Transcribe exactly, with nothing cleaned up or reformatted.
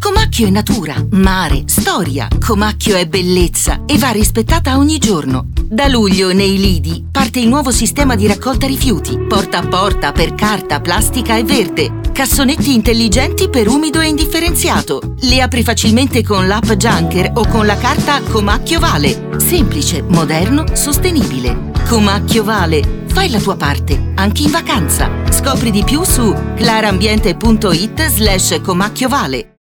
Comacchio è natura, mare, storia. Comacchio è bellezza e va rispettata ogni giorno. Da luglio nei lidi parte il nuovo sistema di raccolta rifiuti, porta a porta per carta, plastica e verde. Cassonetti intelligenti per umido e indifferenziato. Li apri facilmente con l'app Junker o con la carta Comacchio Vale. Semplice, moderno, sostenibile. Comacchio Vale. Fai la tua parte, anche in vacanza. Scopri di più su clarambiente punto it slash comacchiovale.